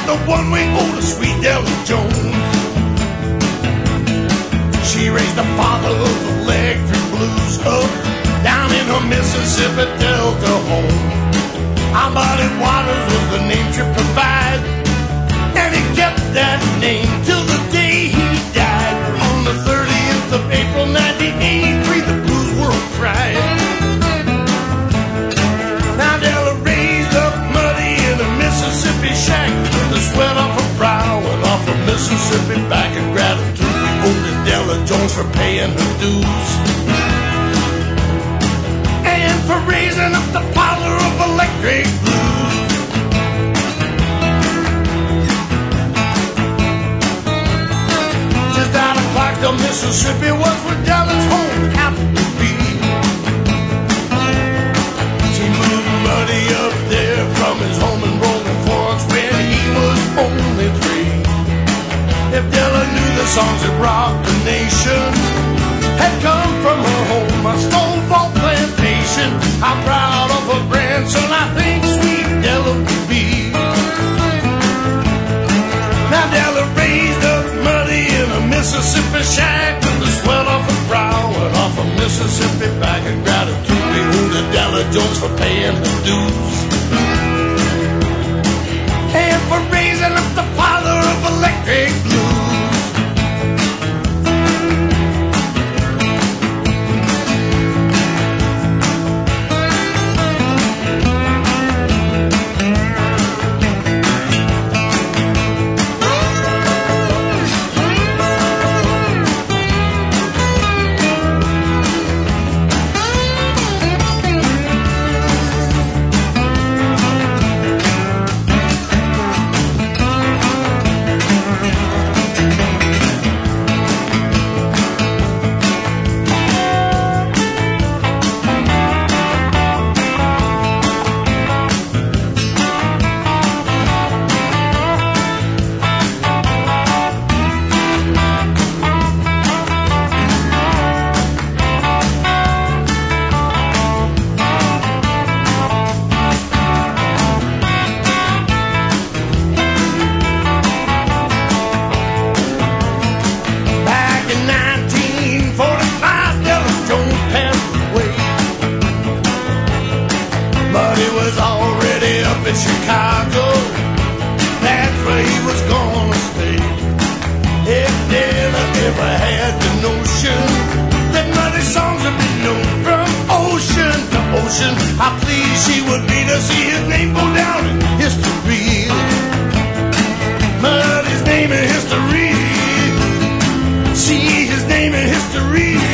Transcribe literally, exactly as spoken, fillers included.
the one we owe to sweet Della Jones. She raised the father of electric blues up down in her Mississippi Delta home. Our Muddy Waters was the name she provided, and he kept that name till the day he died. On the thirtieth of April nineteen eighty-three, the blues world cried. Now Della raised up Muddy in a Mississippi shack, with the sweat off her brow and off her Mississippi back. In gratitude we owe to Della Jones for paying her dues, and for raising up the father of electric blues. Just out of Clarksville, Mississippi was where Della's home happened to be. She moved Muddy up there from his home in Rolling Forks when he was only three. If Della knew the songs that rocked the nation had come from her home, a Stone Vault plantation, how proud of her grandson I think sweet Della would be. Now Della raised up Muddy in a Mississippi shack, with the sweat off her brow and off her Mississippi back. In gratitude we owe to Della Jones for paying her dues, and for raising up the father of electric blues. Chicago, that's where he was gonna stay. If Della ever had the notion that Muddy songs would be known from ocean to ocean, how pleased she would be to see his name go down in history. Muddy's name in history. See his name in history.